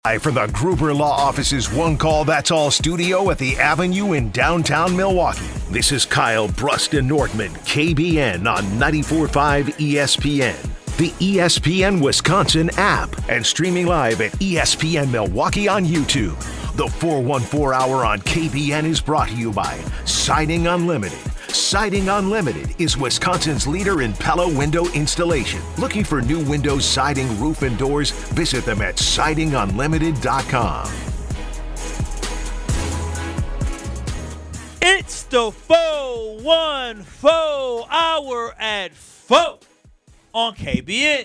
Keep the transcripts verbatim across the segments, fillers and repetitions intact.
Live from the Gruber Law Office's One Call That's All studio at the Avenue in downtown Milwaukee. This is Kyle Bruston Nordman, K B N on ninety-four point five E S P N, the E S P N Wisconsin app, and streaming live at E S P N Milwaukee on YouTube. The four one four Hour on K B N is brought to you by Siding Unlimited. Siding Unlimited is Wisconsin's leader in Pella window installation. Looking for new windows, siding, roof, and doors? Visit them at siding unlimited dot com. It's the four one four Hour at four on K B N.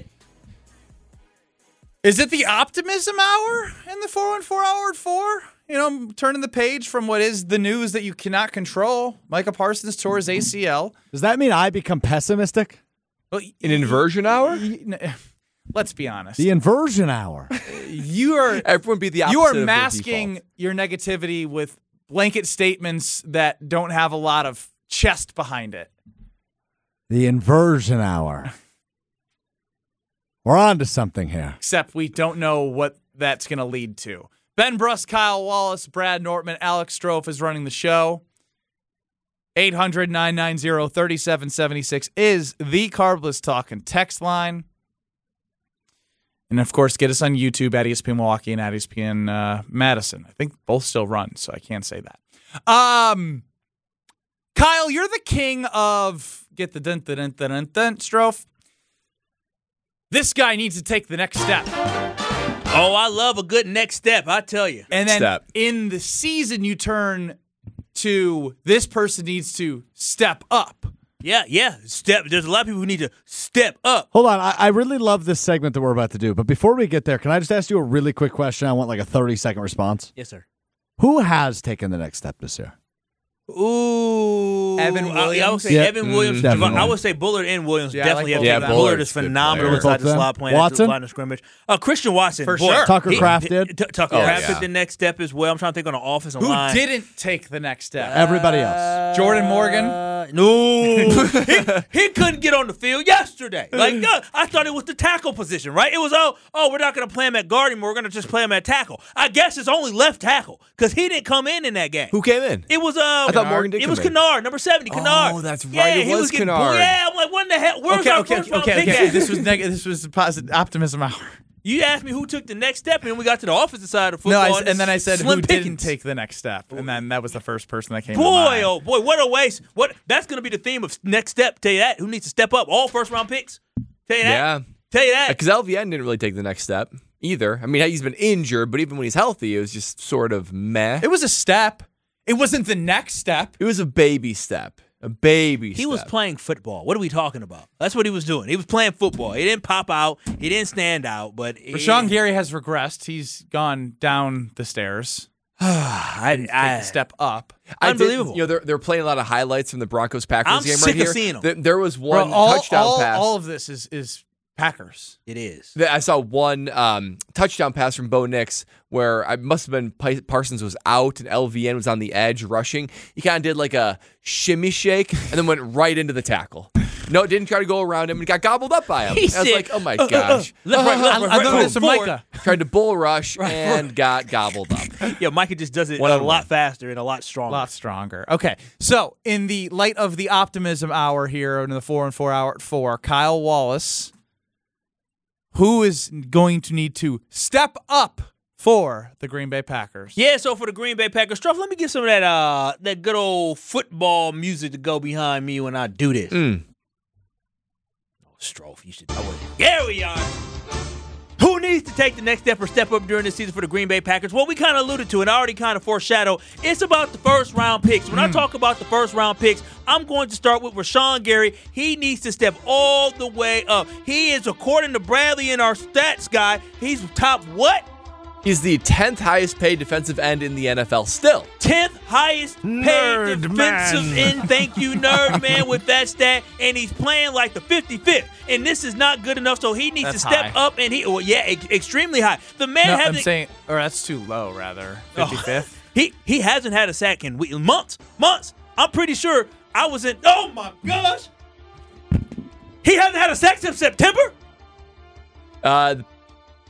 Is it the optimism hour in the four one four Hour at four? You know, turning the page from what is the news that you cannot control. Micah Parsons tore his A C L. Does that mean I become pessimistic? Well, An inversion hour? Let's be honest. The inversion hour. You are Everyone be the opposite you are of their masking default. your negativity with blanket statements that don't have a lot of chest behind it. The inversion hour. We're on to something here. Except we don't know what that's going to lead to. Ben Bruss, Kyle Wallace, Brad Nortman, Alex Strofe is running the show. eight hundred, nine nine zero, three seven seven six is the Carbless Talking text line. And, of course, get us on YouTube at E S P N Milwaukee and at E S P N uh, Madison. I think both still run, so I can't say that. Um, Kyle, you're the king of get the dun dun dun dun dun Strofe. This guy needs to take the next step. Oh, I love a good next step, I tell you. And then Step. in the season, you turn to this person needs to step up. Yeah, yeah. Step. There's a lot of people who need to step up. Hold on. I, I really love this segment that we're about to do. But before we get there, can I just ask you a really quick question? I want like a thirty-second response. Yes, sir. Who has taken the next step this year? Ooh, Evan I, I would Williams? say Yeah. Evan Williams. Mm, Javon- definitely. I would say Bullard and Williams Yeah, I definitely like have both taken. of them. Bullard Bullard's is good phenomenal player. inside Both the of slot them. playing at Watson? the line of scrimmage. Uh, Christian Watson, For boy, sure. Tucker he- Crafted. T- Tucker Oh, Kraft yeah. took the next step as well. I'm trying to think on the offensive Who line. didn't take the next step? Everybody else. Jordan Morgan? Uh, no, he, he couldn't get on the field yesterday. Like uh, I thought it was the tackle position, right? It was oh, oh, we're not going to play him at guard anymore. We're going to just play him at tackle. I guess it's only left tackle because he didn't come in in that game. Who came in? It was uh, I thought Morgan did It come was in. Kennard, number seventy. Kennard. Oh, that's right. Yeah, It he was getting Kennard. bullied. Yeah, I'm like, what in the hell? Where's Okay, our okay, first round okay, pick okay. at? This was neg- This was the positive optimism hour. You asked me who took the next step, and then we got to the offensive side of No, football. I, and then I said Slim who Pickens. didn't take the next step, and then that was the first person that came. to Boy, mind. oh boy, what a waste! What that's going to be the theme of next step. Tell you that. Who needs to step up? All first round picks. Tell you that. Yeah. Tell you that. Because L V N didn't really take the next step either. I mean, he's been injured, but even when he's healthy, it was just sort of meh. It was a step. It wasn't the next step. It was a baby step. A baby He step. was playing football. What are we talking about? That's what he was doing. He was playing football. He didn't pop out. He didn't stand out. But Rashawn Gary has regressed. He's gone down the stairs. I, Take I, a step up. I did- Unbelievable. you know, they're, they're playing a lot of highlights from the Broncos Packers I'm game sick right of here. seeing 'em. There, there was one Bro, all, touchdown all, pass. all of this is is Packers. It is. That- I saw one um, touchdown pass from Bo Nix where I must have been Pi- Parsons was out and L V N was on the edge rushing. He kind of did like a shimmy shake and then went right into the tackle. No, didn't try to go around him and got gobbled up by him. He I was said, like, oh my uh, uh, gosh. left, right, left, right, I right, learned right, this from forward. Micah. Tried to bull rush Right, and got gobbled up. Yeah, Micah just does it One a on lot one. faster and a lot stronger. A lot stronger. Okay, so in the light of the optimism hour here in the four and four hour at four, Kyle Wallace, who is going to need to step up for the Green Bay Packers? Yeah, so for the Green Bay Packers, Struff, let me get some of that uh that good old football music to go behind me when I do this. Mm. Oh, Strofe, you should know it. There we are. Who needs to take the next step or step up during this season for the Green Bay Packers? Well, we kind of alluded to and I already kind of foreshadowed. It's about the first round picks. When I talk about the first round picks, I'm going to start with Rashawn Gary. He needs to step all the way up. He is, according to Bradley and our stats guy, he's top what? He's the tenth highest paid defensive end in the N F L still. tenth highest paid Nerd defensive man. end. Thank you, nerd man, with that stat. And he's playing like the fifty-fifth. And this is not good enough, so he needs That's to step high. up. And he, well, yeah, ex- extremely high. The man No, I'm hasn't. saying, or that's too low, rather. fifty-fifth. He he hasn't had a sack in we- months. Months. I'm pretty sure I was in. Oh my gosh. He hasn't had a sack since September. Uh,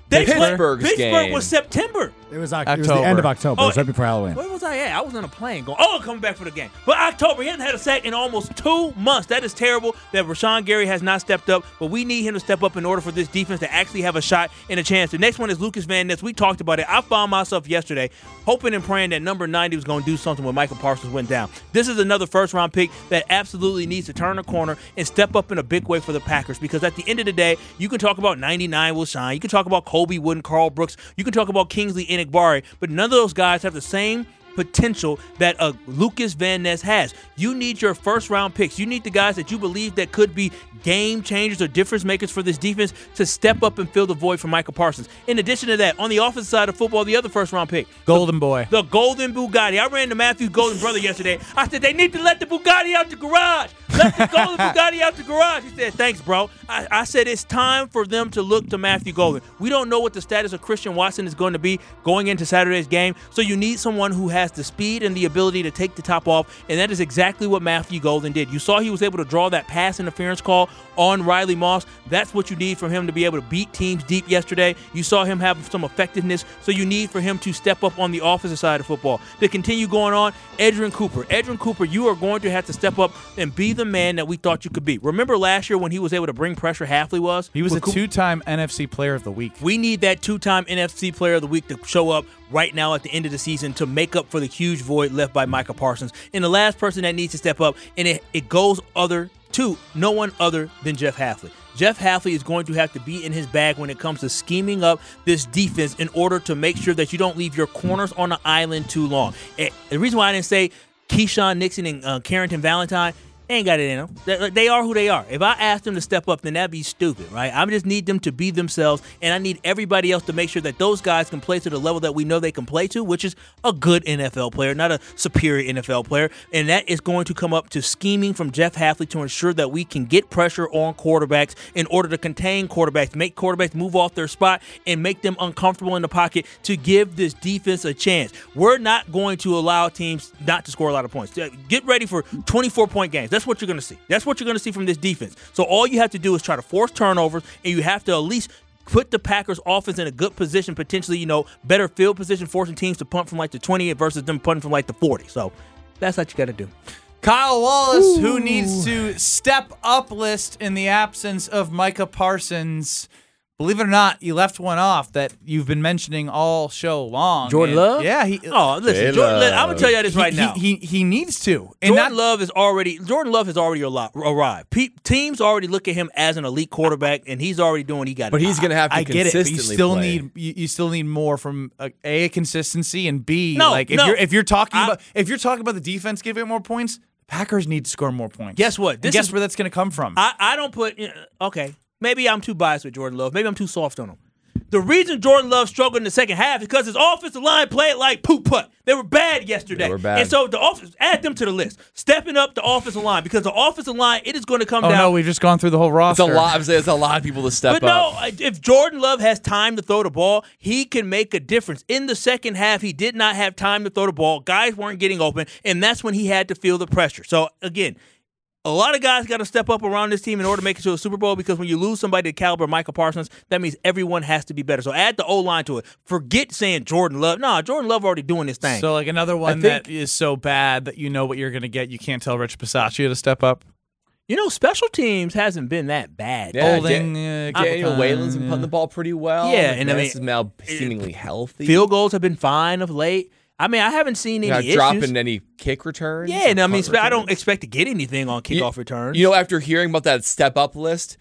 They Pittsburgh's Pittsburgh game. was September. It was, Oc- it was the end of October. Oh, it was right before Halloween. Where was I at? I was on a plane going, oh, coming back for the game. But October, he hasn't had a sack in almost two months. That is terrible that Rashawn Gary has not stepped up, but we need him to step up in order for this defense to actually have a shot and a chance. The next one is Lucas Van Ness. We talked about it. I found myself yesterday hoping and praying that number ninety was going to do something when Michael Parsons went down. This is another first-round pick that absolutely needs to turn a corner and step up in a big way for the Packers, because at the end of the day, you can talk about ninety-nine will shine. You can talk about Kobe Wood and Carl Brooks. You can talk about Kingsley Enagbare, but none of those guys have the same potential that a Lucas Van Ness has. You need your first round picks. You need the guys that you believe that could be game changers or difference makers for this defense to step up and fill the void for Michael Parsons. In addition to that, on the offensive side of football, the other first round pick, Golden Boy. The Golden Bugatti. I ran to Matthew's Golden brother yesterday. I said, they need to let the Bugatti out the garage. Let the Golden Bugatti out the garage. He said, thanks, bro. I, I said, it's time for them to look to Matthew Golden. We don't know what the status of Christian Watson is going to be going into Saturday's game, so you need someone who has the speed and the ability to take the top off, and that is exactly what Matthew Golden did. You saw he was able to draw that pass interference call on Riley Moss. That's what you need from him to be able to beat teams deep yesterday. You saw him have some effectiveness, so you need for him to step up on the offensive side of football. To continue going on, Edgerrin Cooper. Edgerrin Cooper, you are going to have to step up and be the man that we thought you could be. Remember last year when he was able to bring pressure, Hafley was? He was With a Cooper? two-time N F C Player of the Week. We need that two-time N F C Player of the Week to show up right now at the end of the season to make up for the huge void left by Micah Parsons. And the last person that needs to step up, and it, it goes other to no one other than Jeff Hafley. Jeff Hafley is going to have to be in his bag when it comes to scheming up this defense in order to make sure that you don't leave your corners on the island too long. And the reason why I didn't say Keyshawn Nixon and uh, Carrington Valentine, they ain't got it in them. They, they are who they are. If I ask them to step up, then that'd be stupid, right? I just need them to be themselves, and I need everybody else to make sure that those guys can play to the level that we know they can play to, which is a good N F L player, not a superior N F L player. And that is going to come up to scheming from Jeff Hafley to ensure that we can get pressure on quarterbacks in order to contain quarterbacks, make quarterbacks move off their spot, and make them uncomfortable in the pocket to give this defense a chance. We're not going to allow teams not to score a lot of points. Get ready for twenty-four point games. That's what you're going to see. That's what you're going to see from this defense. So all you have to do is try to force turnovers, and you have to at least put the Packers offense in a good position, potentially, you know, better field position, forcing teams to punt from like the twenty versus them punting from like the forty. So that's what you got to do. Kyle Wallace, Ooh. who needs to step up list in the absence of Micah Parsons. Believe it or not, you left one off that you've been mentioning all show long. Jordan and, Love? Yeah. He, oh, listen, Jordan, listen, I'm going to tell you this he, right he, now. He, he, he needs to. Jordan And not, Love is already Jordan Love has already arrived. Pe- teams already look at him as an elite quarterback, and he's already doing what he got. But he's going to have to I get it, but you still play. need you, you still need more from a, a consistency, and B no, like if no. you're if you're talking I, about if you're talking about the defense giving more points, the Packers need to score more points. Guess what? This and guess is, where that's going to come from. I, I don't put okay. Maybe I'm too biased with Jordan Love. Maybe I'm too soft on him. The reason Jordan Love struggled in the second half is because his offensive line played like poop putt. They were bad yesterday. They were bad. And so the offense, add them to the list. Stepping up the offensive line, because the offensive line, it is going to come oh, down. no, we've just gone through the whole roster. It's a lot. I'm saying it's a lot of people to step but up. But no, if Jordan Love has time to throw the ball, he can make a difference. In the second half, he did not have time to throw the ball. Guys weren't getting open, and that's when he had to feel the pressure. So, again, a lot of guys got to step up around this team in order to make it to a Super Bowl, because when you lose somebody the caliber of Michael Parsons, that means everyone has to be better. So add the O-line to it. Forget saying Jordan Love. No, Jordan Love already doing his thing. So like another one think, that is so bad that you know what you're going to get. You can't tell Rich Bisaccia to step up. You know, special teams hasn't been that bad. Yeah, Holding, Dan- uh, Daniel Whalen's been yeah. putting the ball pretty well. Yeah, and I mean, is now seemingly healthy. Field goals have been fine of late. I mean, I haven't seen any Not issues. dropping any kick returns. Yeah, and I mean, punt I don't returns. expect to get anything on kickoff you, returns. You know, after hearing about that step up list,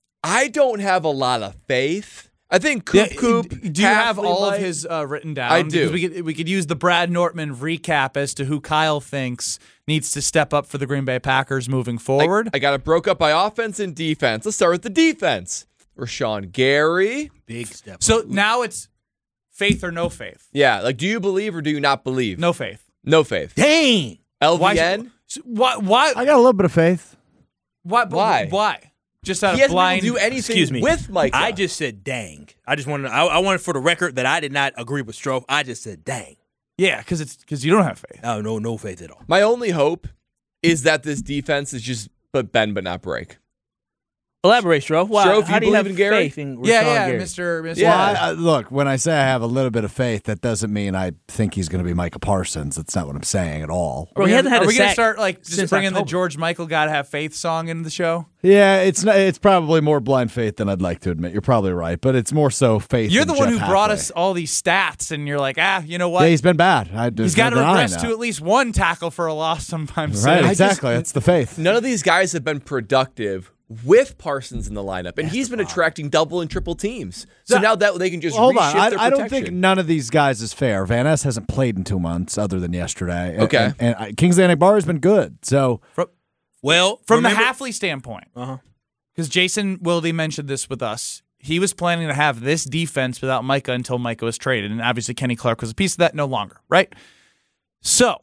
I don't have a lot of faith. I think Coop Yeah, Coop. Do you have Hafley all might- of his uh, written down? I do. Because we could we could use the Brad Nortman recap as to who Kyle thinks needs to step up for the Green Bay Packers moving forward. I, I got it broke up by offense and defense. Let's start with the defense. Rashawn Gary. Big step. so now it's faith or no faith. Yeah, like, do you believe or do you not believe? No faith. No faith. Dang. L V Why? N? so- Why? Why? I got a little bit of faith. Why? but Why? Why? Just out He of hasn't been blind. able to do anything Excuse me. with Micah. I just said dang. I just wanted. I, I wanted for the record that I did not agree with Strofe. I just said dang. yeah, because it's because you don't have faith. No, no, no faith at all. My only hope is that this defense is just but bend but not break. Elaborate, Stroh. Why? Stroh, How you do you have believe in Gary? faith in Rashawn Yeah, yeah, Gary? Mister Mister Yeah. Well, I, I, look, when I say I have a little bit of faith, that doesn't mean I think he's going to be Micah Parsons. That's not what I'm saying at all. Bro, Are he we hasn't gonna- had Are a we gonna sack start like just since bringing the October. George Michael "Gotta Have Faith" song into the show? Yeah, it's not, it's probably more blind faith than I'd like to admit. You're probably right, but it's more so faith. You're in the one Jeff who brought Halfway. us all these stats, and you're like, ah, you know what? Yeah, he's been bad. I, He's there's got to no denying regress that. to at least one tackle for a loss sometimes. Right, soon. exactly. That's the faith. None of these guys have been productive with Parsons in the lineup, and he's been attracting double and triple teams. So So- now that they can just Hold on, reshift I, their I don't protection. think none of these guys is fair. Van Ness hasn't played in two months, other than yesterday. And- Okay. and, and, I- Kingsley Enagbare has been good. So Well, From remember- the Halfley standpoint, Uh-huh. because Jason Wilde mentioned this with us. He was planning to have this defense without Micah until Micah was traded, and obviously Kenny Clark was a piece of that no longer, right? So,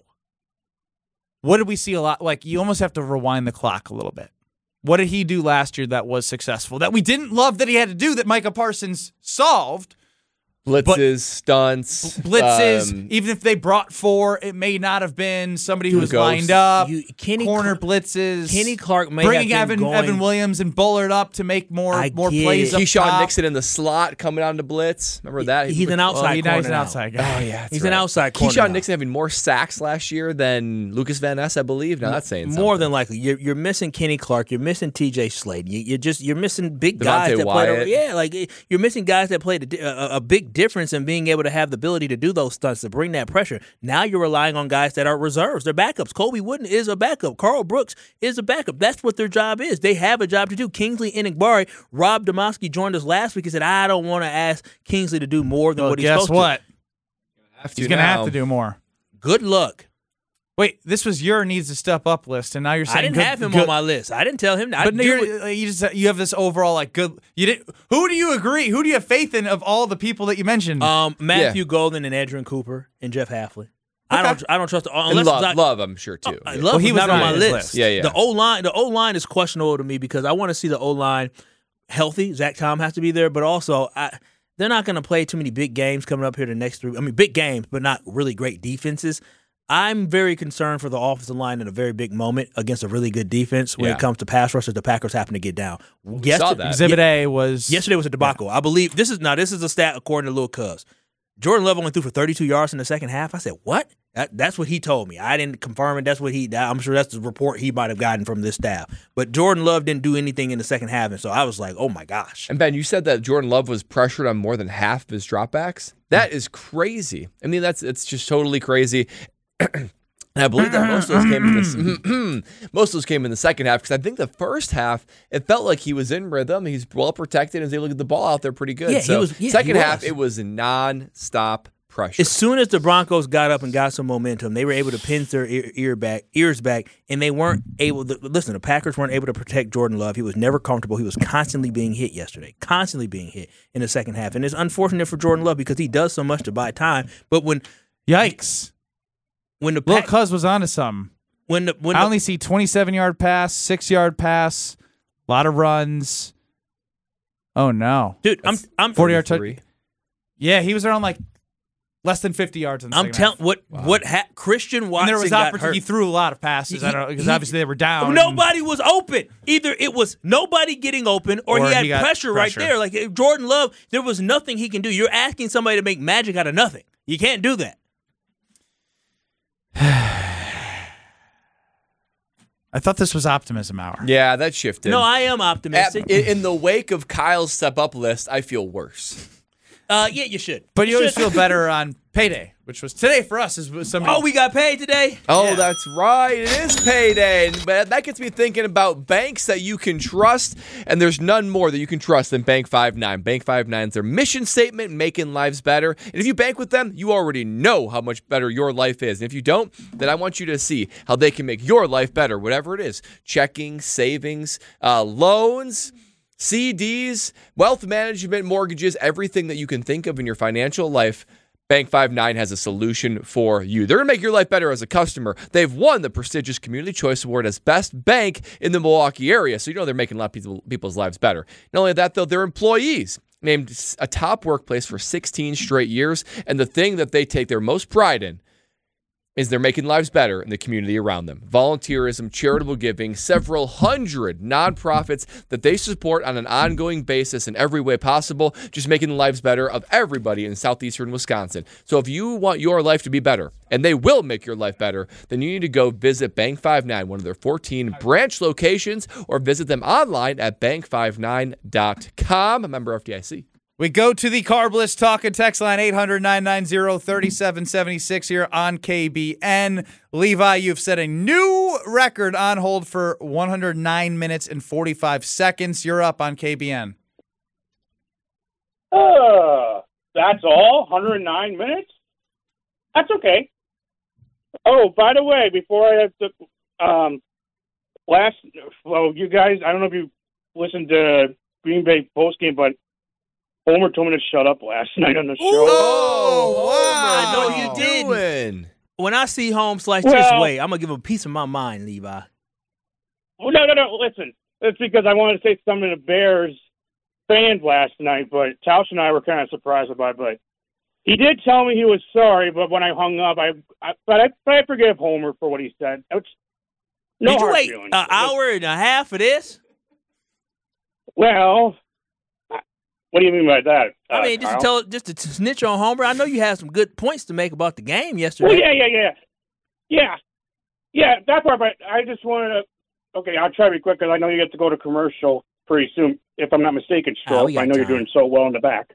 what did we see a lot? Like, you almost have to rewind the clock a little bit. What did he do last year that was successful, that we didn't love that he had to do, that Micah Parsons solved? blitzes, stunts, Blitzes, um, even if they brought four, it may not have been somebody who was Ghosts. lined up. You- Kenny corner Cl- blitzes. Kenny Clark may bringing have been Evan going- Evan Williams and Bullard up to make more I more get plays it. up Keyshawn top. Nixon in the slot coming on to blitz. Remember that? He's an outside Well, he, now he's corner an now. outside guy. Oh yeah, that's He's right. an outside corner Keyshawn now. Nixon having more sacks last year than Lucas Van Ness, I believe. Now that's saying More something. than likely, you're you're missing Kenny Clark. You're missing T J Slade. You, you're just you're missing big guys Devontae that played. Wyatt. Yeah, like eh, you're missing guys that played a, di- a, a big difference in being able to have the ability to do those stunts to bring that pressure. Now you're relying on guys that are reserves. They're backups. Colby Wooden is a backup. Carl Brooks is a backup. That's what their job is. They have a job to do. Kingsley Enagbare, Rob Demoski joined us last week and said, "I don't want to ask Kingsley to do more than Well, what he's guess supposed what? Have to He's going to have now. to do more. to." Good luck. Wait, this was your needs to step up list, and now you're saying I didn't good- have him good- on my list. I didn't tell him. I But do you're, it- uh, you just you have this overall like good. You didn't. Who do you agree? Who do you have faith in of all the people that you mentioned? Um, Matthew Golden and Edrin Cooper and Jeff Halfley. I Okay. don't. I don't trust. And Unless love, Zach- love, I'm sure too. Uh, Yeah. Love Well, he was was not on not my on his list. list. Yeah, yeah. The O line. The O line is questionable to me because I want to see the O line healthy. Zach Tom has to be there, but also I, they're not going to play too many big games coming up here the next three. I mean, big games, but not really great defenses. I'm very concerned for the offensive line in a very big moment against a really good defense when Yeah. it comes to pass rushers. The Packers happen to get down. We saw that. Exhibit A was Yesterday was a debacle. I believe this is now. This is a stat according to Lil Cubs. Jordan Love only threw for thirty-two yards in the second half. I said, "What?" That, that's what he told me. I didn't confirm it. That's what he. I'm sure that's the report he might have gotten from this staff. But Jordan Love didn't do anything in the second half, and so I was like, "Oh my gosh!" And Ben, you said that Jordan Love was pressured on more than half of his dropbacks. That is crazy. I mean, that's it's just totally crazy. And I believe that most of those came in the most of those came in the second half because I think the first half it felt like he was in rhythm. He's well protected and was able to get the ball out there pretty good. Yeah, he so was- yeah, second he half was. it was non-stop pressure. As soon as the Broncos got up and got some momentum, they were able to pinch their ear, ear back, ears back, and they weren't able to listen. The Packers weren't able to protect Jordan Love. He was never comfortable. He was constantly being hit yesterday, constantly being hit in the second half, and it's unfortunate for Jordan Love because he does so much to buy time. But when yikes. when the Lil Pack, Cuz was onto something. when the when I the, only see twenty-seven yard pass, six yard pass, a lot of runs. Oh no, dude, I'm I'm forty yard touch. Three. Yeah, he was around like less than fifty yards in the I'm second telling half. what what ha- Christian And Watson there was got opportunity. He hurt. threw a lot of passes. I don't know because He- obviously they were down. Nobody was open. Either it was nobody getting open, or, Or he had he got pressure, pressure. right there. Like if Jordan Love, there was nothing he can do. You're asking somebody to make magic out of nothing. You can't do that. I thought this was optimism hour. Yeah, that shifted. No, I am At- optimistic. in, in the wake of Kyle's step up list, I feel worse. uh, yeah, you should. But you always should. feel better on payday, which was today for us. Is somebody. Oh, we got paid today. Oh, Yeah. that's right. It is payday. And but that gets me thinking about banks that you can trust. And there's none more that you can trust than Bank five nine. Bank five nine is their mission statement, making lives better. And if you bank with them, you already know how much better your life is. And if you don't, then I want you to see how they can make your life better, whatever it is. Checking, savings, uh, loans, C Ds, wealth management, mortgages, everything that you can think of in your financial life. Bank five nine has a solution for you. They're going to make your life better as a customer. They've won the prestigious Community Choice Award as best bank in the Milwaukee area. So you know they're making a lot of people, people's lives better. Not only that, though, their employees named a top workplace for sixteen straight years. And the thing that they take their most pride in is they're making lives better in the community around them. Volunteerism, charitable giving, several hundred nonprofits that they support on an ongoing basis in every way possible, just making the lives better of everybody in southeastern Wisconsin. So if you want your life to be better, and they will make your life better, then you need to go visit Bank fifty-nine, one of their fourteen branch locations, or visit them online at bank fifty-nine dot com. Member F D I C. We go to the Carb List Talk and Text line, eight hundred, nine nine zero, three seven seven six here on K B N. Levi, you've set a new record on hold for one hundred nine minutes and forty-five seconds. You're up on K B N. Uh, that's all? one hundred nine minutes? That's okay. Oh, by the way, before I have to, um, last, well, you guys, I don't know if you listened to Green Bay postgame, but Homer told me to shut up last night on the show. Oh, wow. I know What you are you didn't. doing? When I see Holmes slash Well- this way, I'm gonna give him a piece of my mind, Levi. Oh, no, no, no, listen. It's because I wanted to say something to the Bears fans last night, but Tausch and I were kind of surprised about it. But he did tell me he was sorry, but when I hung up, I, I but I, but I forgive Homer for what he said. It's no Did you hard wait feelings. an hour and a half for this? Well, what do you mean by that? I uh, mean, just to Kyle? tell, just to snitch on Homer. I know you had some good points to make about the game Well, yesterday. yeah, yeah, yeah, yeah, yeah. That part, but I just wanted to. Okay, I'll try to be quick because I know you get to go to commercial pretty soon. If I'm not mistaken, Oh, Stroke. we got I know you're time. doing so well in the back.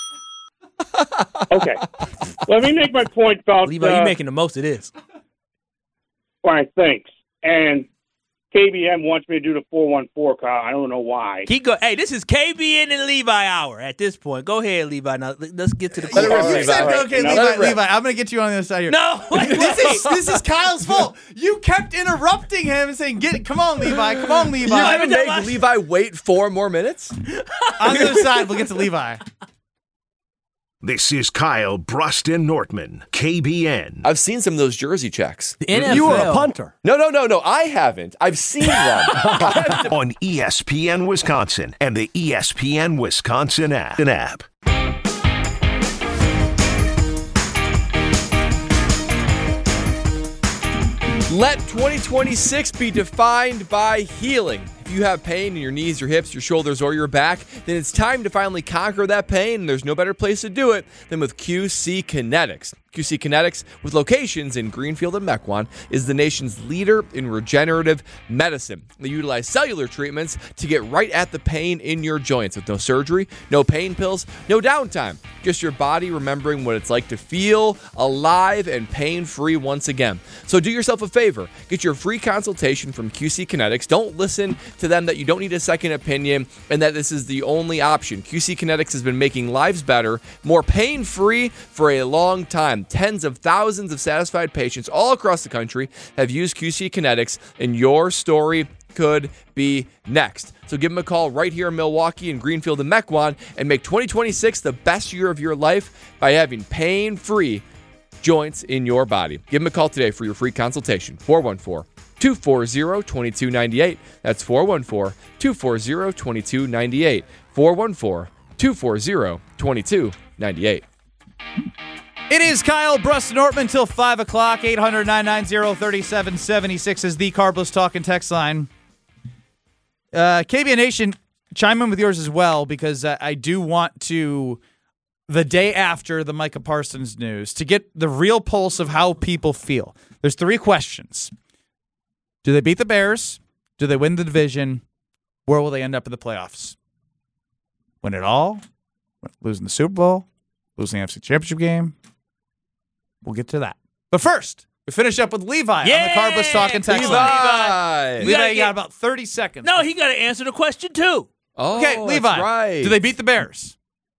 Okay, let me make my point about. Levi, uh, you making the most of this. All right, thanks. And K B M wants me to do the four one four, Kyle. I don't know why. Keep go. Hey, this is K B N and Levi hour at this point. Go ahead, Levi. Now let's get to the Let it rip, You Levi. said, Right. okay, No, Levi, let it rip. Levi, I'm going to get you on the other side here. No, wait, This wait. is this is Kyle's fault. You kept interrupting him and saying, "Get, come on, Levi, come on, Levi." You're every going to time make I- Levi wait four more minutes? On the other side, we'll get to Levi. This is Kyle Bruston Nortman, K B N. I've seen some of those jersey checks. The N F L. You were a punter. No, no, no, no. I haven't. I've seen them. On E S P N Wisconsin and the E S P N Wisconsin app. An app. Let twenty twenty-six be defined by healing. If you have pain in your knees, your hips, your shoulders, or your back, then it's time to finally conquer that pain, and there's no better place to do it than with Q C Kinetics. Q C Kinetics, with locations in Greenfield and Mequon, is the nation's leader in regenerative medicine. They utilize cellular treatments to get right at the pain in your joints with no surgery, no pain pills, no downtime. Just your body remembering what it's like to feel alive and pain-free once again. So do yourself a favor. Get your free consultation from Q C Kinetics. Don't listen to them that you don't need a second opinion and that this is the only option. Q C Kinetics has been making lives better, more pain-free for a long time. Tens of thousands of satisfied patients all across the country have used Q C Kinetics, and your story could be next. So give them a call right here in Milwaukee and Greenfield and Mequon and make twenty twenty-six the best year of your life by having pain-free joints in your body. Give them a call today for your free consultation. four one four, two four zero, two two nine eight. That's four one four, two four zero, two two nine eight. four one four, two four zero, two two nine eight. It is Kyle Bruston Nortman till five o'clock. eight hundred, nine nine zero, three seven seven six is the Carbless Talk and Text line. Uh, K B N Nation, chime in with yours as well, because uh, I do want to, the day after the Micah Parsons news, to get the real pulse of how people feel. There's three questions. Do they beat the Bears? Do they win the division? Where will they end up in the playoffs? Win it all? Losing the Super Bowl? Losing the N F C Championship game? We'll get to that. But first, we finish up with Levi Yeah! on the Carbless Talk and Text Levi. line. Levi. We gotta Levi, you get- got about thirty seconds. No, he got to answer the question too. Oh, Okay, that's Levi. right. Do they beat the Bears?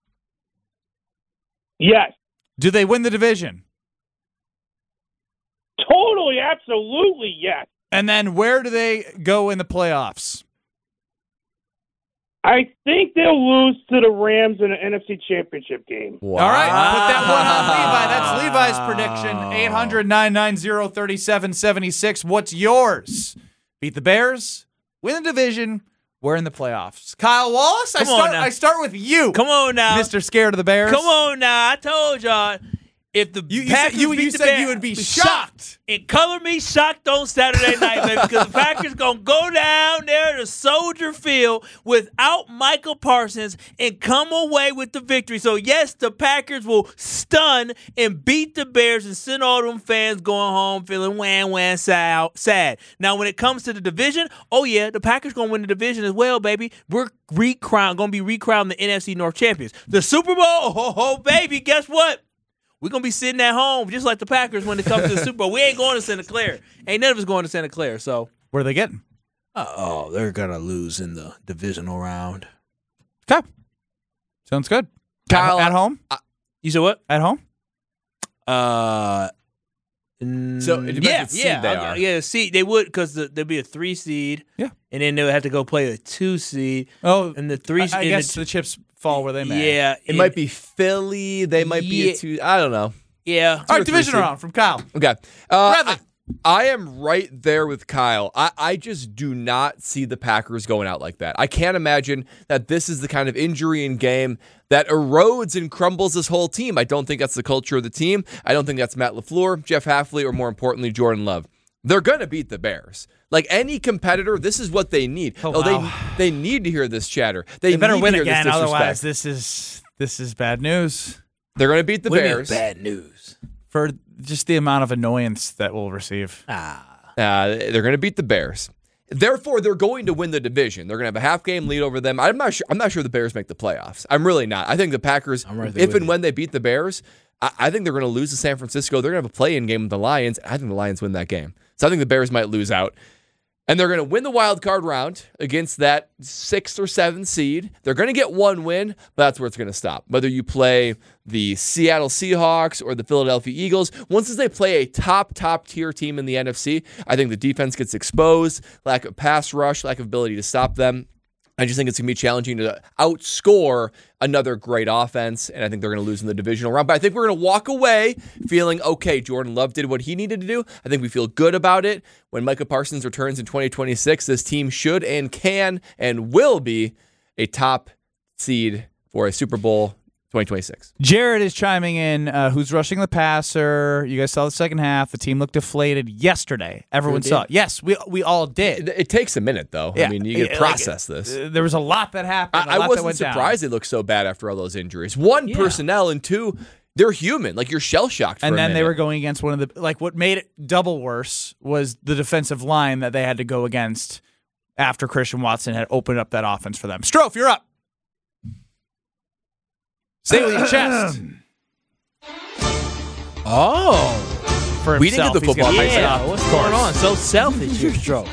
Yes, Do they win the division? totally, absolutely, yes. And then where do they go in the playoffs? I think they'll lose to the Rams in the N F C Championship game. Wow. All right, put that one on Levi. That's Levi's prediction. eight hundred, nine nine zero, three seven seven six. What's yours? Beat the Bears, win the division, we're in the playoffs. Kyle Wallace, I Come on start now. I start with you. Come on now, Mister Scared of the Bears. Come on now. I told y'all. If the You, you Packers said, you, beat you the said Bears, you would be shocked. and color me shocked on Saturday night, baby, because the Packers gonna go down there to Soldier Field without Michael Parsons and come away with the victory. So yes, the Packers will stun and beat the Bears and send all them fans going home feeling wham wham sad. Now when it comes to the division, oh yeah, the Packers gonna win the division as well, baby. We're recrowned, gonna be recrowned the N F C North champions. The Super Bowl, oh, oh baby, guess what? We're going to be sitting at home just like the Packers when it comes to the Super Bowl. We ain't going to Santa Clara. Ain't none of us going to Santa Clara. So, Where are they getting? uh, oh, they're going to lose in the divisional round. Okay. Sounds good. Kyle, at, at home? You said what? At home? Uh, So it depends yeah, what seed yeah, they uh, are. yeah. Seed they would because the, there'd be a three seed. Yeah. and then they would have to go play a two seed. Oh, And the three. I, I and guess the, the chips fall where they may. yeah, It might be Philly. They might be Yeah. a two. I don't know. Yeah. All or right, three division seed. round from Kyle. Okay. Uh, Bradley. I, I am right there with Kyle. I, I just do not see the Packers going out like that. I can't imagine that this is the kind of injury in game that erodes and crumbles this whole team. I don't think that's the culture of the team. I don't think that's Matt LaFleur, Jeff Hafley, or more importantly, Jordan Love. They're going to beat the Bears. Like any competitor, this is what they need. Oh, Oh, wow. they they need to hear this chatter. They, They better need win to hear again, this otherwise disrespect. this is this is bad news They're going to beat the What do you mean Bears. bad news. for just the amount of annoyance that we'll receive. Ah. Uh, they're going to beat the Bears. Therefore, they're going to win the division. They're going to have a half game lead over them. I'm not sure. I'm not sure the Bears make the playoffs. I'm really not. I think the Packers, I'm right there if with and you. when they beat the Bears, I, I think they're going to lose to San Francisco. They're going to have a play-in game with the Lions. I think the Lions win that game. So I think the Bears might lose out. And they're going to win the wild card round against that sixth or seventh seed. They're going to get one win, but that's where it's going to stop. Whether you play the Seattle Seahawks or the Philadelphia Eagles, once they play a top, top tier team in the N F C, I think the defense gets exposed, lack of pass rush, lack of ability to stop them. I just think it's going to be challenging to outscore another great offense, and I think they're going to lose in the divisional round. But I think we're going to walk away feeling, okay, Jordan Love did what he needed to do. I think we feel good about it. When Micah Parsons returns in twenty twenty-six, this team should and can and will be a top seed for a Super Bowl twenty twenty-six. Jared is chiming in. Uh, who's rushing the passer? You guys saw the second half. The team looked deflated yesterday. Everyone Sure saw did. it. Yes, we we all did. It, it takes a minute, though. Yeah. I mean, you get to Like, process this. Uh, there was a lot that happened. a I, I lot that wasn't went down. surprised they looked so bad after all those injuries. One, Yeah. personnel, and two, they're human. Like, you're shell-shocked for And a then they minute. were going against one of the like what made it double worse was the defensive line that they had to go against after Christian Watson had opened up that offense for them. Strofe, you're up. Say it with your chest. Oh. For We didn't himself. get the He's football gonna hype hype it Yeah. up. What's Of going course. on? So selfish, here, Stroke.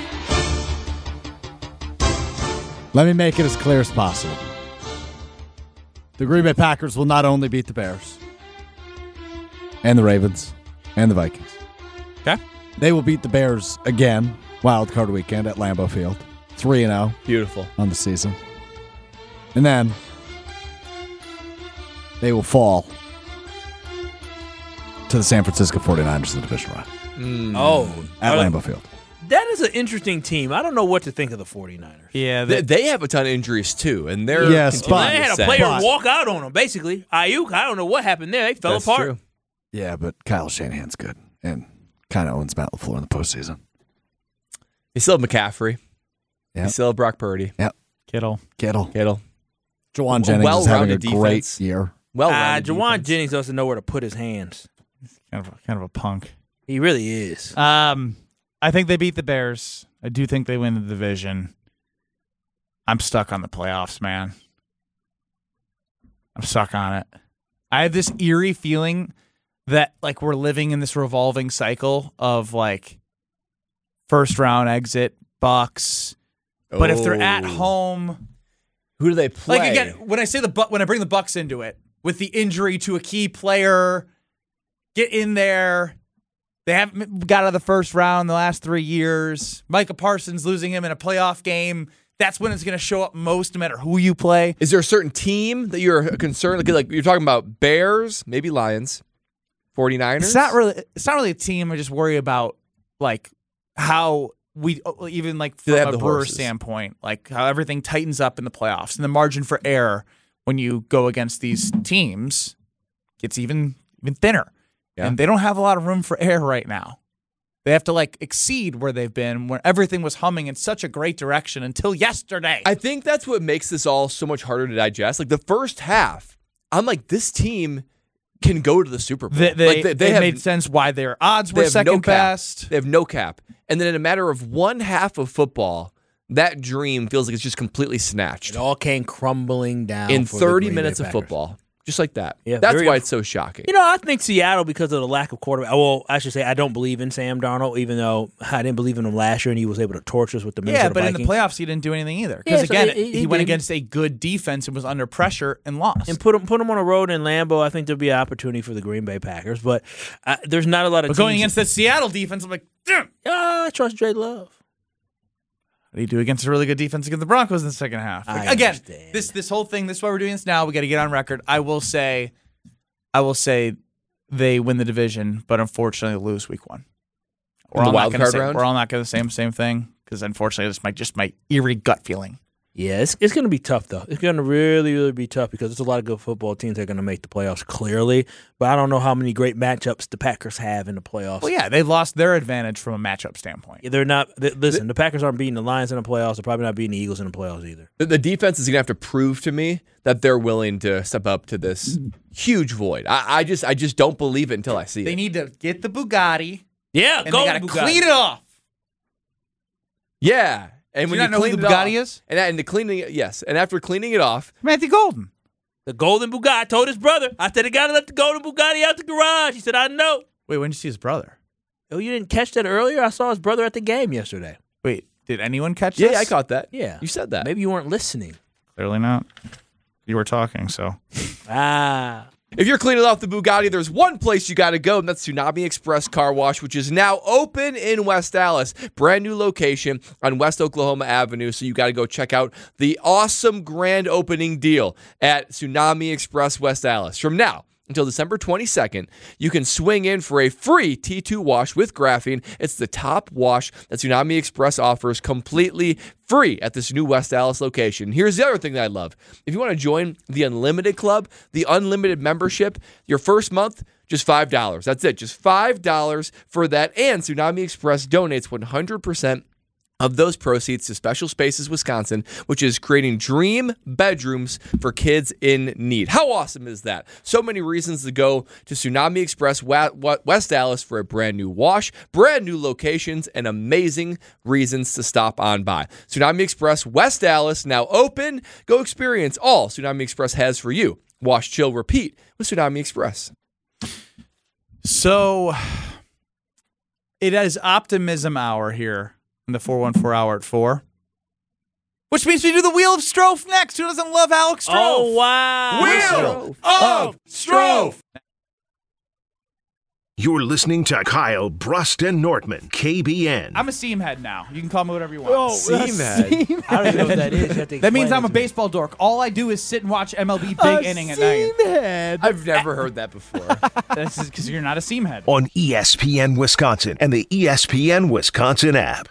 Let me make it as clear as possible. The Green Bay Packers will not only beat the Bears and the Ravens and the Vikings. Okay. They will beat the Bears again, wild card weekend at Lambeau Field. three and oh Beautiful. on the season. And then they will fall to the San Francisco forty-niners in the division round Oh. at Uh, Lambeau Field. That is an interesting team. I don't know what to think of the forty-niners. Yeah, They, they, they have a ton of injuries, too, and they're Yes, continuing but- They to had a send. player But- walk out on them, basically. Ayuk, I don't know what happened there. They fell That's apart. true. Yeah, but Kyle Shanahan's good and kind of owns Matt LaFleur in the postseason. They still have McCaffrey. Yep. They still have Brock Purdy. Kittle. Kittle. Kittle. Jawan A Jennings is having a well-rounded great defense. year. Well, Uh, Jawan Jennings doesn't know where to put his hands. Kind of, a, kind of a punk. He really is. Um, I think they beat the Bears. I do think they win the division. I'm stuck on the playoffs, man. I'm stuck on it. I have this eerie feeling that like we're living in this revolving cycle of like first round exit Bucks, but if they're at Oh. home, Who do they play? like again, when I say the Bu- when I bring the Bucks into it with the injury to a key player, get in there. They haven't got out of the first round the last three years. Micah Parsons losing him in a playoff game. That's when it's going to show up most, no matter who you play. Is there a certain team that you're concerned? Like, like you're talking about Bears, maybe Lions, forty-niners? It's not really. It's not really a team. I just worry about like how we even like Do they from have a the Brewer horses? standpoint, like how everything tightens up in the playoffs and the margin for error when you go against these teams gets even even thinner. Yeah. And they don't have a lot of room for error right now. They have to like exceed where they've been, where everything was humming in such a great direction until yesterday. I think that's what makes this all so much harder to digest. Like the first half, I'm like, this team can go to the Super Bowl. They, they, like they, they it have, made sense why their odds they were have second no cap. best. They have no cap. And then in a matter of one half of football, that dream feels like it's just completely snatched. It all came crumbling down In for the thirty Green Bay minutes of Packers. football. Just like that. Yeah, That's very why un- it's so shocking. You know, I think Seattle, because of the lack of quarterback. Well, I should say I don't believe in Sam Darnold, even though I didn't believe in him last year, and he was able to torch us with the Minnesota Yeah, but Vikings. in the playoffs, he didn't do anything either. Because Yeah, so again, he- he he, went didn't. against a good defense and was under pressure and lost. And put him put him on a road in Lambeau. I think there'll be an opportunity for the Green Bay Packers, but uh, there's not a lot of but going teams- against the Seattle defense, I'm like, damn. Ah, I trust Jay Love. What do you do against a really good defense against the Broncos in the second half? I Again, understand. this this whole thing, this is why we're doing this now. We got to get on record. I will say, I will say, they win the division, but unfortunately lose week one. We're In the all not wild gonna card say- round? We're all not going to say the same thing because unfortunately, this might just my eerie gut feeling. Yeah, it's, it's going to be tough, though. It's going to really, really be tough because there's a lot of good football teams that are going to make the playoffs, clearly. But I don't know how many great matchups the Packers have in the playoffs. Well, yeah, they lost their advantage from a matchup standpoint. They're not. They, listen, the Packers aren't beating the Lions in the playoffs. They're probably not beating the Eagles in the playoffs either. The, the defense is going to have to prove to me that they're willing to step up to this huge void. I, I just I just don't believe it until I see They it. need to get the Bugatti Yeah, and go they got to Bugatti. clean it off. yeah. And Do when you you not know who clean the it Bugatti off, is? And, and the cleaning it, yes. And after cleaning it off, Matthew Golden. The golden Bugatti. I told his brother. I said, I got to let the golden Bugatti out the garage. He said, I know. Wait, when did you see his brother? Oh, you didn't catch that earlier? I saw his brother at the game yesterday. Wait, did anyone catch yeah, this? I caught that. Yeah. You said that. Maybe you weren't listening. Clearly not. You were talking, so. Ah. If you're cleaning off the Bugatti, there's one place you got to go, and that's Tsunami Express Car Wash, which is now open in West Dallas. Brand new location on West Oklahoma Avenue, so you got to go check out the awesome grand opening deal at Tsunami Express West Dallas. From now until December twenty-second, you can swing in for a free T two wash with graphene. It's the top wash that Tsunami Express offers completely free at this new West Dallas location. Here's the other thing that I love. If you want to join the Unlimited Club, the unlimited membership, your first month, just five dollars. That's it, just five dollars for that. And Tsunami Express donates one hundred percent of those proceeds to Special Spaces Wisconsin, which is creating dream bedrooms for kids in need. How awesome is that? So many reasons to go to Tsunami Express West Dallas for a brand new wash, brand new locations, and amazing reasons to stop on by. Tsunami Express West Dallas, now open. Go experience all Tsunami Express has for you. Wash, chill, repeat with Tsunami Express. So, it is optimism hour here in the four one four hour at four. Which means we do the Wheel of Strofe next. Who doesn't love Alex Strofe? Oh, wow. Wheel of Strofe. You're listening to Kyle Brust and Nortman, K B N. I'm a seam head now. You can call me whatever you want. Oh, Seamhead. I don't even know what that is. You have to That means explain I'm it a to me. baseball dork. All I do is sit and watch M L B Big Inning at night. I've never heard that before. This is because you're not a seam head. On E S P N Wisconsin and the E S P N Wisconsin app.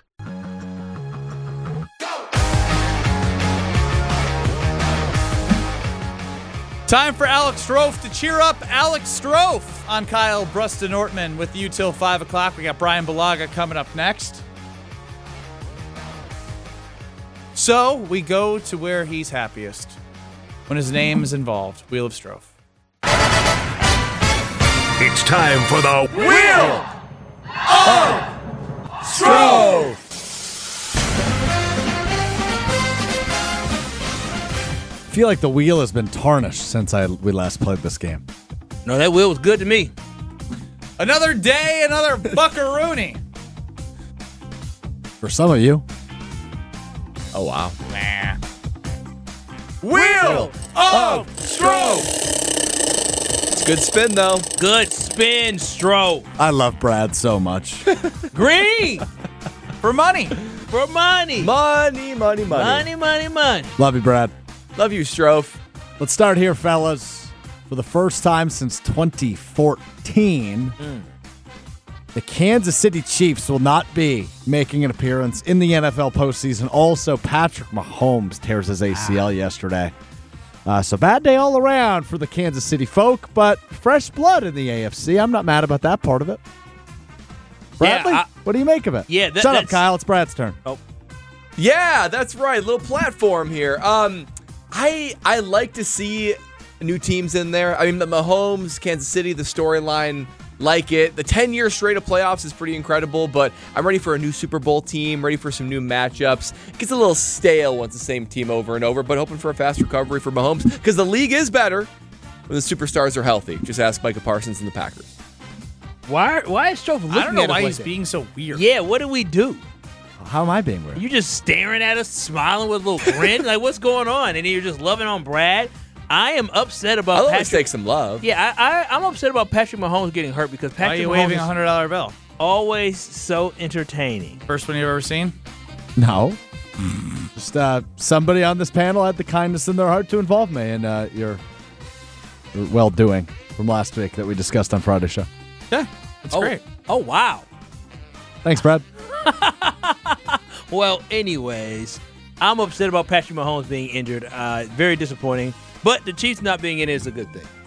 Time for Alex Strofe to cheer up Alex Strofe on Kyle Bruston Ortman with you till five o'clock. We got Brian Balaga coming up next. So we go to where he's happiest when his name is involved. Wheel of Strofe. It's time for the Wheel of Strofe. I feel like the wheel has been tarnished since I we last played this game. No, that wheel was good to me. Another day, another buckaroony. For some of you, Oh, wow. Nah. Wheel of Strofe. It's a good spin, though. Good spin, stroke. I love Brad so much. Green For money. for money. Money, money, money. Money, money, money. Love you, Brad. Love you, Strofe. Let's start here, fellas. For the first time since twenty fourteen, Mm. the Kansas City Chiefs will not be making an appearance in the N F L postseason. Also, Patrick Mahomes tears his A C L yesterday. Uh, so bad day all around for the Kansas City folk, but fresh blood in the A F C. I'm not mad about that part of it. Bradley, I- what do you make of it? Yeah, that- Shut up, that's- Kyle. It's Brad's turn. Oh, Yeah, that's right. Little platform here. Um, I I like to see new teams in there. I mean, the Mahomes, Kansas City, the storyline, like it. The ten-year straight of playoffs is pretty incredible, but I'm ready for a new Super Bowl team, ready for some new matchups. It gets a little stale once the same team over and over, but hoping for a fast recovery for Mahomes because the league is better when the superstars are healthy. Just ask Micah Parsons and the Packers. why? Why is Strofe looking I don't know at us why like he's that? being so weird. Yeah, what did we do? How am I being weird? You just staring at us, smiling with a little grin. Like, what's going on? And you're just loving on Brad. I am upset about I'll always Patrick. take some love. Yeah, I, I, I'm upset about Patrick Mahomes getting hurt because Why are Patrick you Mahomes waving a is hundred dollar bill? always so entertaining. First one you've ever seen? No. Just uh, somebody on this panel had the kindness in their heart to involve me in uh, your, your well-doing from last week that we discussed on Friday's show. Yeah, it's oh, great. Oh, wow. Thanks, Brad. Well, anyways, I'm upset about Patrick Mahomes being injured. Uh, very disappointing. But the Chiefs not being in is a good thing.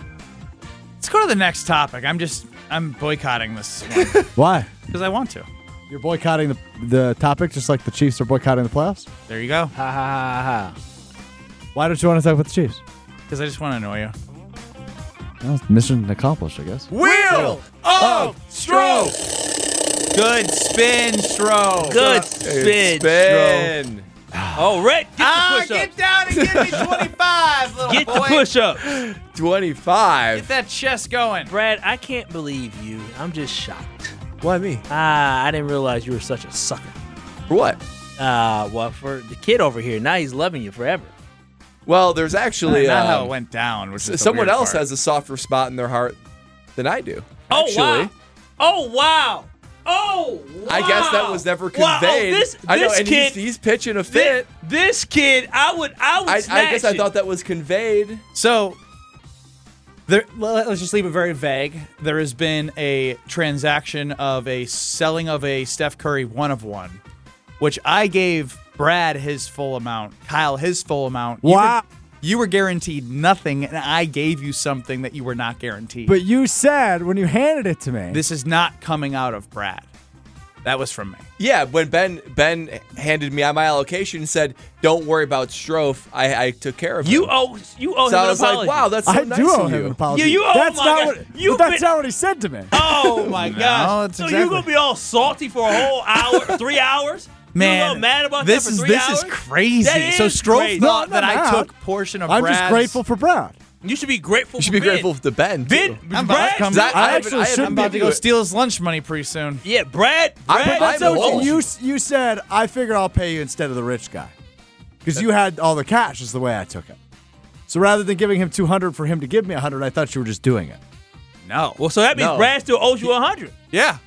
Let's go to the next topic. I'm just I'm boycotting this one Why? because I want to. You're boycotting the, the topic just like the Chiefs are boycotting the playoffs? There you go. Ha ha ha ha. Why don't you want to talk about the Chiefs? Because I just want to annoy you. Well, mission accomplished, I guess. Wheel of Stroke. Good spin, Stroke. Good spin, Stroke. Spin. Oh, Red, get the Ah, push-up. get down and give me twenty-five, little Get boy. the push-up. twenty-five. Get that chest going. Brad, I can't believe you. I'm just shocked. Why me? Ah, I didn't realize you were such a sucker. For what? Uh, well, for the kid over here, now he's loving you forever. Well, there's actually Not how um, it went down. Which is the someone weird else part. has a softer spot in their heart than I do. Oh, actually. wow. Oh, wow. Oh, wow. I guess that was never Wow. conveyed. Oh, this, I know, this and kid, he's, he's pitching a thi- fit. This, kid, I would, I would I, I snatch guess I it. thought that was conveyed. So, there, let's just leave it very vague. There has been a transaction of a selling of a Steph Curry one of one, which I gave Brad his full amount, Kyle his full amount. You Wow. were, you were guaranteed nothing, and I gave you something that you were not guaranteed. But you said when you handed it to me. this is not coming out of Brad. That was from me. Yeah, when Ben Ben handed me my allocation and said, "Don't worry about Strofe, I, I took care of him." You owe, you owe so him I an was apology. like, "Wow, that's so I nice do owe of him you." an apology. You- you owe- that's oh my not gosh. what, You but that's been- not what he said to me. Oh my No, gosh! that's So exactly- you gonna be all salty for a whole hour, three hours? Man, you all mad about this that for is three this hours? is crazy. That so is Strofe crazy. thought No, I'm that not I mad. took portion of I'm Brad's. just grateful for Brad. You should be grateful. You should for be grateful Ben. to Ben. Ben, too. I'm about Brad, to come. That- I I haven't- actually I should haven't I'm about to been go to it. steal his lunch money pretty soon. yeah, Brad. I- Brad I That's not what divulged. you, you said. I figured I'll pay you instead of the rich guy. Because you had all the cash is the way I took it. So rather than giving him two hundred for him to give me one hundred, I thought you were just doing it. No. well, so that means No. Brad still owes you a hundred. Yeah.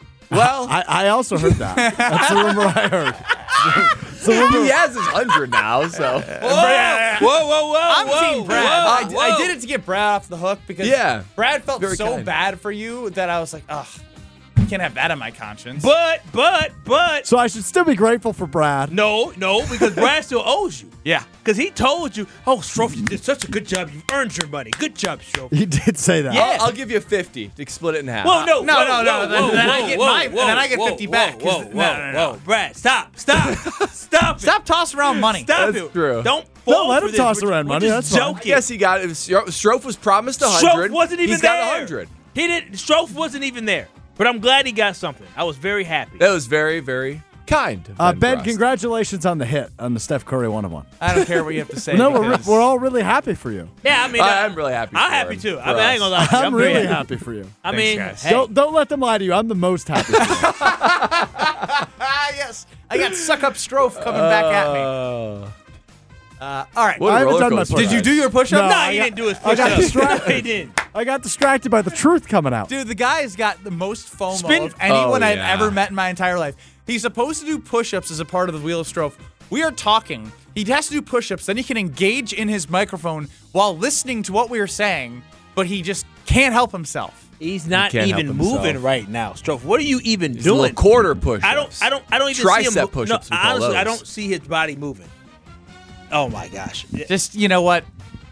Well, I, I also heard that. That's the rumor I heard. It's a rumor. he has his hundred now, so Whoa, whoa, whoa, whoa! I'm whoa, Team Brad. whoa, I, whoa. I did it to get Brad off the hook because Yeah. Brad felt Very so kind. bad for you that I was like, ugh, I can't have that on my conscience. But, but, but. So I should still be grateful for Brad. No, no, because Brad still owes you. yeah. Because he told you, oh, Strofe, you did such a good job. You've earned your money. Good job, Strofe. He did say that. Yeah. I'll, I'll give you fifty to split it in half. Whoa, no, No, whoa, no, no, whoa, then- whoa, then I whoa, get whoa, my- whoa, then I get whoa, fifty whoa, back, 'cause Whoa, th- whoa, no, no, no. whoa, Brad, stop, stop, stop it. Stop tossing around money. Stop That's it. true. Don't No, fall let for him this. toss We're- around we're money. just That's fine. joking. I guess he got it. Strofe was promised a Strofe hundred. wasn't even He's there. got a hundred. He didn't. Strofe wasn't even there. But I'm glad he got something. I was very happy. That was very, very kind. of Uh, Ben, Brust. congratulations on the hit on the Steph Curry one of one. I don't care what you have to say. No, we're, because- we're all really happy for you. Yeah, I mean, I I- am really happy. I'm for happy him, too. I for mean, I ain't us. gonna lie to you. I'm very really happy. happy for you. I Thanks, mean, guys. hey, Don't don't let them lie to you. I'm the most happy for you. Ah, yes. I got suck up Strofe coming back at me. Uh, Uh, all right. what a I haven't roller done my coaster push-ups. Did you do your push-up? No, nah, I he got- didn't do his I got push-ups. distracted. He didn't. I got distracted by the truth coming out. Dude, the guy's got the most FOMO Spin- of anyone Oh, I've yeah. ever met in my entire life. He's supposed to do push-ups as a part of the Wheel of Strofe. We are talking. He has to do push-ups. Then he can engage in his microphone while listening to what we are saying, but he just can't help himself. He's not can't even help moving himself. right now, Strofe. What are you even He's a little doing? quarter push. I don't. I don't. I don't even Tricep see him. mo- push-ups, No, we call honestly, I those. don't see his body moving. Oh my gosh. Just, you know what?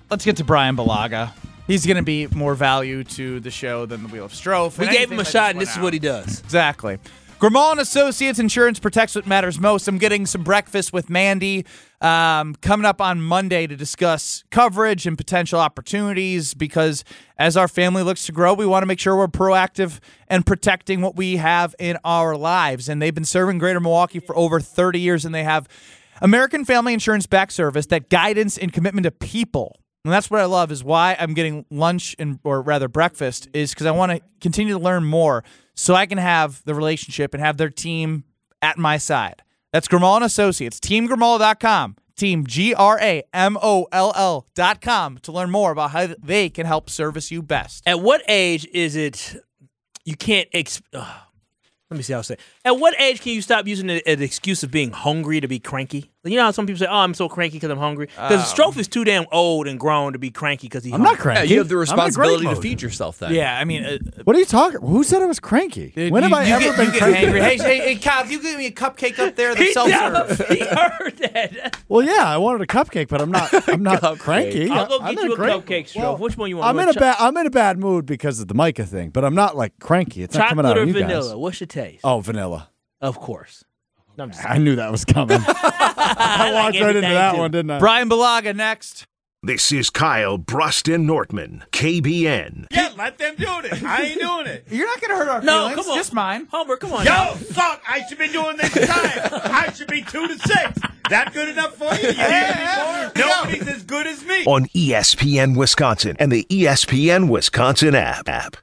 let's get to Brian Balaga. He's going to be more value to the show than the Wheel of Strofe. We and gave him a anything that shot, just and this went is what out. he does. Exactly. Grimal and Associates Insurance protects what matters most. I'm getting some breakfast with Mandy um, coming up on Monday to discuss coverage and potential opportunities because as our family looks to grow, we want to make sure we're proactive and protecting what we have in our lives. And they've been serving Greater Milwaukee for over thirty years, and they have American Family Insurance back service, that guidance and commitment to people. And that's what I love, is why I'm getting lunch, and or rather breakfast, is because I want to continue to learn more so I can have the relationship and have their team at my side. That's Grimal and Associates, team grimal dot com, team G R A M O L L dot com to learn more about how they can help service you best. At what age is it you can't ex- ugh. Let me see how I say. At what age can you stop using an an excuse of being hungry to be cranky? You know how some people say, "Oh, I'm so cranky because I'm hungry." Because Um, Strofe is too damn old and grown to be cranky because he's I'm hungry. not cranky. Yeah, you have the I'm in great responsibility to mode. feed yourself then. Yeah, I mean, uh, What are you talking? Who said I was cranky? When have you, I you ever get, been you get cranky? angry? Hey, hey, hey, Kyle, if you give me a cupcake up there, the He, self-serve. he heard that. Well, yeah, I wanted a cupcake, but I'm not. I'm not Cupcake. cranky. I'll go I'm get in you a great- cupcake, Strofe. Well, Which one you want? I'm You in a want bad. I'm in a bad mood because of the Micah thing, but I'm not like cranky. It's not coming out chocolate or of you vanilla? guys. What's your taste? Oh, vanilla. Of course. No, I'm just I knew that was coming. I walked right into everything, that too. one, didn't I? Brian Balaga next. This is Kyle Bruston Nortman, K B N. Yeah, let them do it. I ain't doing it. You're not going to hurt our No, feelings, come on. just mine. Homer, come on. now. Yo, fuck, I should be doing this time. I should be two to six. That good enough for you? You hear me more? Nobody's as good as me. On E S P N Wisconsin and the E S P N Wisconsin app. app.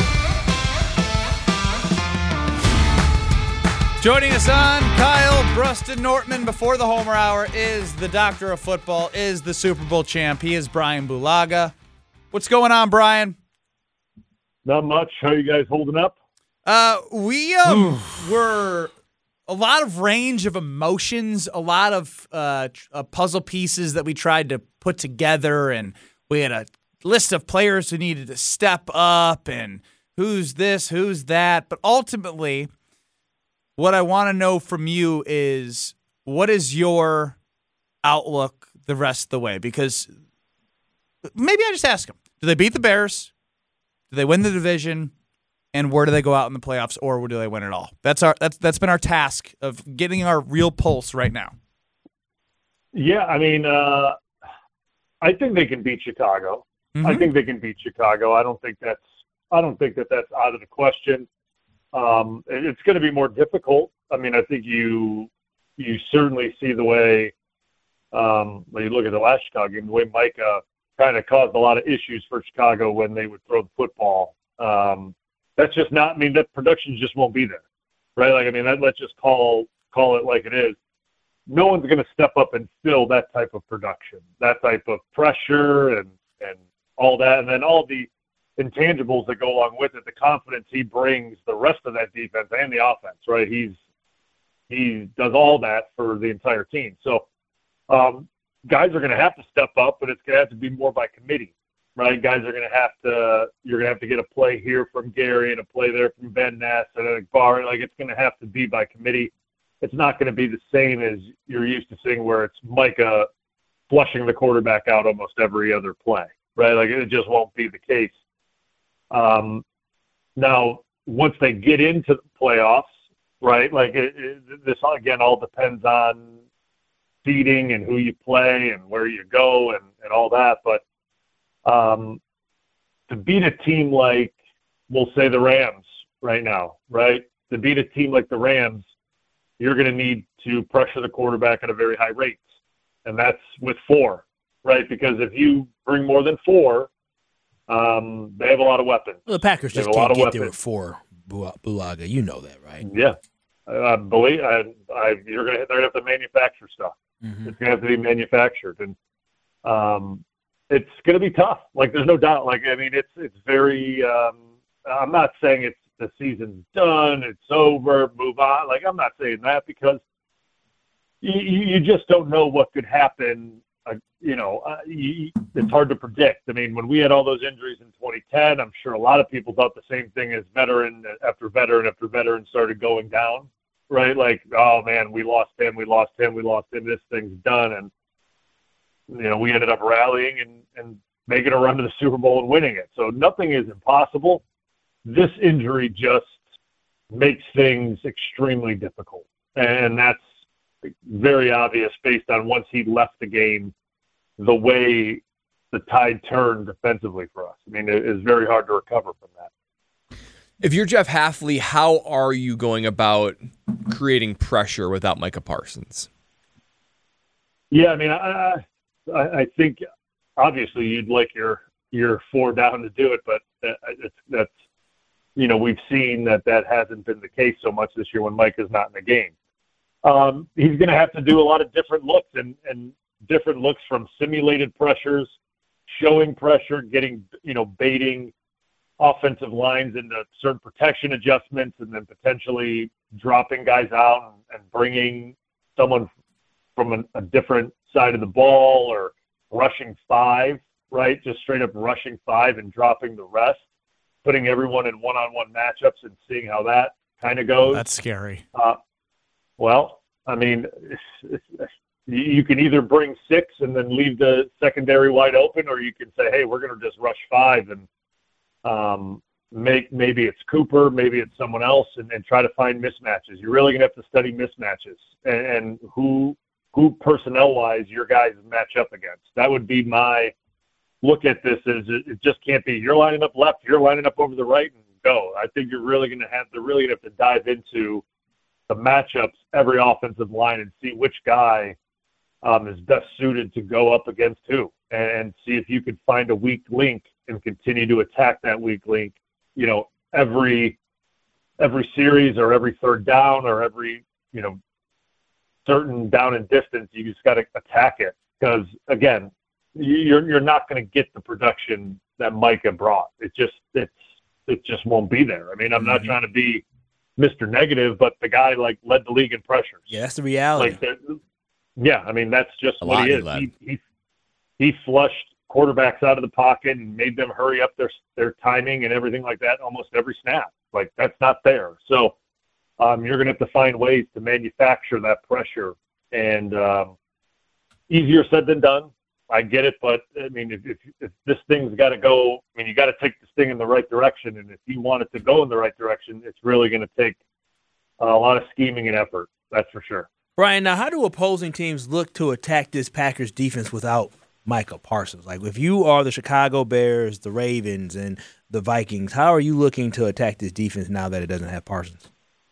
Joining us on Kyle Bruston Nortman before the Homer Hour is the doctor of football, is the Super Bowl champ. He is Brian Bulaga. What's going on, Brian? Not much. How you guys holding up? Uh, we um, were a lot of range of emotions, a lot of uh, tr- uh, puzzle pieces that we tried to put together, and we had a list of players who needed to step up, and who's this, who's that. But ultimately, what I want to know from you is, what is your outlook the rest of the way? Because maybe I just ask them, do they beat the Bears? Do they win the division? And where do they go out in the playoffs, or do they win it all? That's our that's that's been our task of getting our real pulse right now. Yeah, I mean, uh, I think they can beat Chicago. Mm-hmm. I think they can beat Chicago. I don't think that's I don't think that that's out of the question. Um, it- it's going to be more difficult. I mean, I think you you certainly see the way um, when you look at the last Chicago game, the way Micah kind of caused a lot of issues for Chicago when they would throw the football. Um, that's just not. I mean, that production just won't be there, right? Like, I mean, that, let's just call call it like it is. No one's going to step up and fill that type of production, that type of pressure, and and all that, and then all the intangibles that go along with it, the confidence he brings the rest of that defense and the offense, right? He's he does all that for the entire team. So um, guys are going to have to step up, but it's going to have to be more by committee, right? Guys are going to have to you're going to have to get a play here from Gary and a play there from Ben Ness and a bar. Like, it's going to have to be by committee. It's not going to be the same as you're used to seeing, where it's Micah flushing the quarterback out almost every other play, right? Like, it just won't be the case. Um, now, once they get into the playoffs, right, like it, it, this, again, all depends on seeding and who you play and where you go and, and all that. But um, to beat a team like, we'll say the Rams right now, right, to beat a team like the Rams, you're going to need to pressure the quarterback at a very high rate. And that's with four, right? Because if you bring more than four, Um, they have a lot of weapons. Well, the Packers They have just a lot can't of get there weapons. with four Bu- Bulaga. You know that, right? Yeah, I, I believe I, I, you're gonna they're gonna have to manufacture stuff. Mm-hmm. It's gonna have to be manufactured, and um, it's gonna be tough. Like, there's no doubt. Like, I mean, it's it's very. Um, I'm not saying it's the season's done, it's over, move on. Like, I'm not saying that, because you you, you just don't know what could happen. Uh, you know, uh, you, it's hard to predict. I mean, when we had all those injuries in twenty ten, I'm sure a lot of people thought the same thing as veteran after veteran after veteran started going down, right? Like, oh man, we lost him, we lost him, we lost him. This thing's done. And you know, we ended up rallying and, and making a run to the Super Bowl and winning it. So nothing is impossible. This injury just makes things extremely difficult. And that's very obvious based on once he left the game, the way the tide turned defensively for us. I mean, it is very hard to recover from that. If you're Jeff Hafley, how are you going about creating pressure without Micah Parsons? Yeah, I mean, I, I, I think obviously you'd like your your four down to do it, but it's, that's, you know, we've seen that that hasn't been the case so much this year when Micah's not in the game. Um, he's going to have to do a lot of different looks and, and different looks from simulated pressures, showing pressure, getting, you know, baiting offensive lines into certain protection adjustments, and then potentially dropping guys out and, and bringing someone from a, a different side of the ball, or rushing five, right? Just straight up rushing five and dropping the rest, putting everyone in one-on-one matchups and seeing how that kind of goes. That's scary. Uh, well, I mean, it's, it's, you can either bring six and then leave the secondary wide open, or you can say, hey, we're going to just rush five and um, make maybe it's Cooper, maybe it's someone else, and, and try to find mismatches. You're really going to have to study mismatches and, and who who personnel-wise your guys match up against. That would be my look at this. Is it, it just can't be you're lining up left, you're lining up over the right, and go. I think you're really going to have to really have to dive into the matchups, every offensive line, and see which guy um, is best suited to go up against who, and see if you could find a weak link and continue to attack that weak link, you know, every every series or every third down or every, you know, certain down and distance. You just got to attack it, because again, you're you're not going to get the production that Micah brought. It just it's it just won't be there. I mean, I'm not trying to be Mister Negative, but the guy like led the league in pressures. Yeah, that's the reality. Like, yeah, I mean, that's just A what lot he he is. led. He, he he flushed quarterbacks out of the pocket and made them hurry up their their timing and everything like that almost every snap. Like, that's not there. So um, you're going to have to find ways to manufacture that pressure, and um, easier said than done. I get it, but I mean, if if, if this thing's got to go, I mean, you got to take this thing in the right direction, and if you want it to go in the right direction, it's really going to take a lot of scheming and effort. That's for sure. Brian, now how do opposing teams look to attack this Packers defense without Micah Parsons? Like, if you are the Chicago Bears, the Ravens, and the Vikings, how are you looking to attack this defense now that it doesn't have Parsons?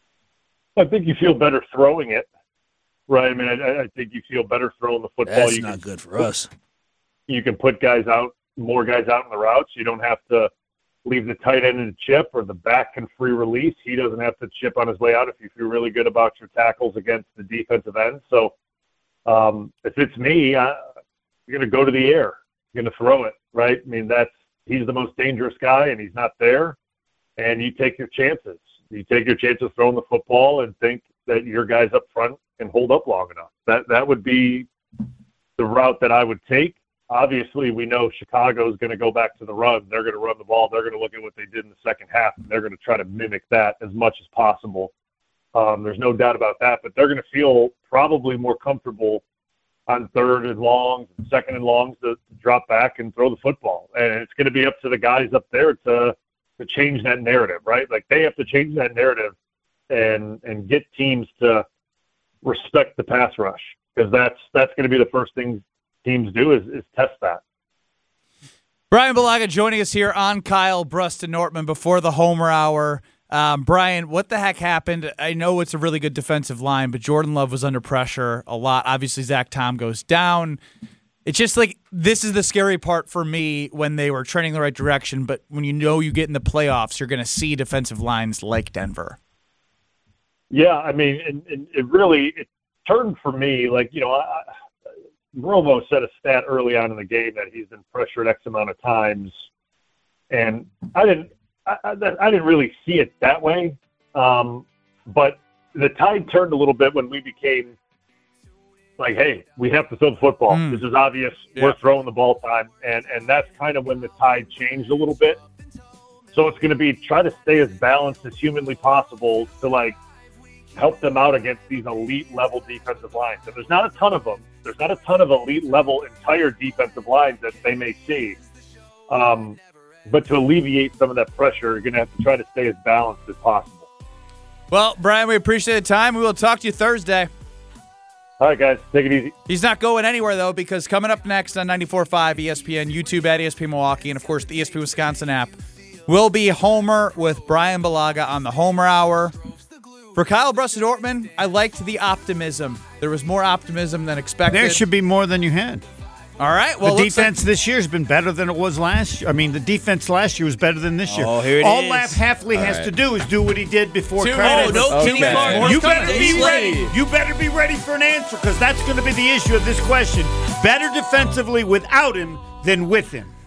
I think you feel better throwing it, right? I mean, I, I think you feel better throwing the football. That's you not can, good for us. You can put guys out, more guys out in the routes. You don't have to leave the tight end in the chip, or the back can free release. He doesn't have to chip on his way out if you feel really good about your tackles against the defensive end. So um, if it's me, I, you're going to go to the air. You're going to throw it, right? I mean, that's he's the most dangerous guy, and he's not there. And you take your chances. You take your chances throwing the football and think that your guys up front can hold up long enough. That that would be the route that I would take. Obviously, we know Chicago is going to go back to the run. They're going to run the ball. They're going to look at what they did in the second half, and they're going to try to mimic that as much as possible. Um, there's no doubt about that, but they're going to feel probably more comfortable on third and longs and second and longs to, to drop back and throw the football. And it's going to be up to the guys up there to to change that narrative, right? Like, they have to change that narrative and and get teams to respect the pass rush, because that's that's going to be the first thing teams do is, is test that. Brian Bulaga joining us here on Kyle Brust and Nortman before the Homer Hour. Um, Brian, what the heck happened? I know it's a really good defensive line, but Jordan Love was under pressure a lot. Obviously, Zach Tom goes down. It's just like, this is the scary part for me when they were trending the right direction, but when you know you get in the playoffs, you're going to see defensive lines like Denver. Yeah, I mean, and, and it really it turned for me, like, you know, I, Romo said a stat early on in the game that he's been pressured X amount of times, and I didn't, I, I, I didn't really see it that way. Um, but the tide turned a little bit when we became like, hey, we have to throw the football. Mm. This is obvious. Yeah. We're throwing the ball time, and and that's kind of when the tide changed a little bit. So it's going to be try to stay as balanced as humanly possible to like help them out against these elite level defensive lines. And there's not a ton of them. there's not a ton of elite level entire defensive lines that they may see. Um, but to alleviate some of that pressure, you're going to have to try to stay as balanced as possible. Well, Brian, we appreciate the time. We will talk to you Thursday. All right, guys, take it easy. He's not going anywhere, though, because coming up next on ninety-four point five E S P N, YouTube at E S P N Milwaukee, and, of course, the E S P N Wisconsin app, will be Homer with Brian Balaga on the Homer Hour. For Kyle Brust-Nortman, I liked the optimism. There was more optimism than expected. There should be more than you had. All right. Well, the looks defense like- this year has been better than it was last year. I mean, the defense last year was better than this year. Oh, here it All is. Laugh Halfley All has right. to do is do what he did before Two credit. minutes. Oh, no, Okay. Kenny Clark. You Coming better to be East ready. Lane. You better be ready for an answer because that's going to be the issue of this question. Better defensively without him than with him.